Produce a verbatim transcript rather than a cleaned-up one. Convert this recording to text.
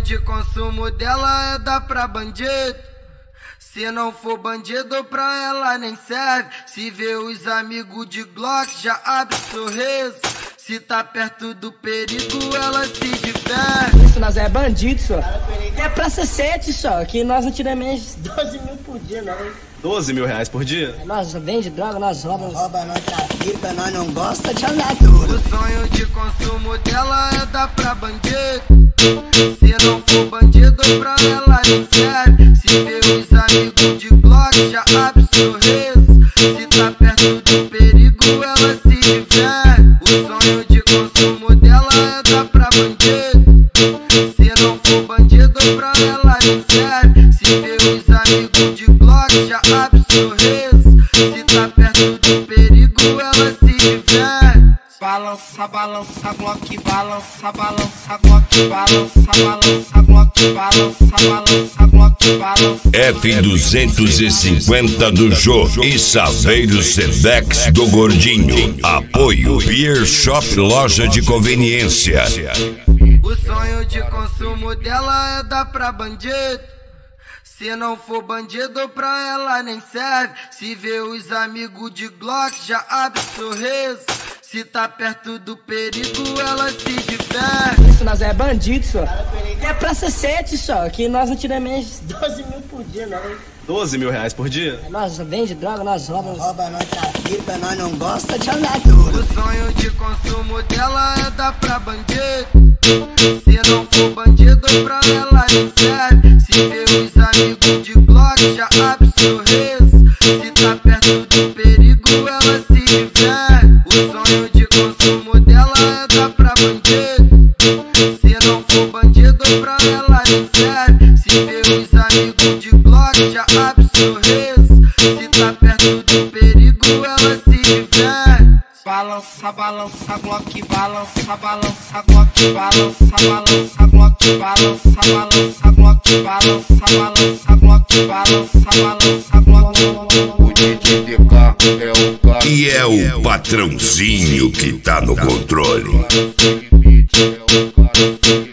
de consumo dela é dar pra bandido. Se não for bandido pra ela nem serve. Se vê os amigos de Glock já abre sorriso. Se tá perto do perigo ela se diverte. Isso nós é bandido só. É praça sete só, que nós não tiramos menos de doze mil por dia não. doze mil reais por dia? Nós vende droga, nós roubamos. Rouba, nós trafica, nós não gosta de andar duro. O sonho de consumo dela é dar pra bandido. Se não for bandido pra ela nem serve. Se vê os amigos de Glock já abre sorriso. Se tá perto do perigo ela se diverte. O sonho de consumo dela é dar pra bandido. Se não for bandido pra ela nem serve. Se vê os amigos de Glock já abre sorriso. Se tá perto do perigo ela se diverte. Balança, balança, Glock, balança, balança, Glock, balança, balança, Glock, balança, balança, Glock, balança. F duzentos e cinquenta do Jô e Saveiro Sedex do Gordinho. Apoio Beer Shop, loja de conveniência. O sonho de consumo dela é dar pra bandido. Se não for bandido pra ela nem serve. Se vê os amigos de Glock já abre sorriso. Se tá perto do perigo ela se diverte. Isso nós é bandido só. É praça sete só, que nós não tiramos menos de doze mil por dia não. doze mil reais por dia? Nós vende droga, nós roubamos. Rouba, nós trafica, nós não gosta de andar duro. O sonho de consumo dela é dar pra bandido. Se não for bandido pra ela nem serve. Se vê os amigos de Glock já abre sorriso. Se tá perto do perigo ela se diverte. O sonho de consumo dela é dar pra bandido. Se não for bandido pra ela nem serve. Se vê os amigos de Glock já abre sorriso. Se tá perto do perigo ela se diverte. Balança, balança, Glock, balança, balança, Glock, balança, balança, Glock, balança, balança, Glock, balança, balança, Glock, balança, balança, Glock. O D J D K é o cara. E é o patrãozinho que tá no controle. É o cara.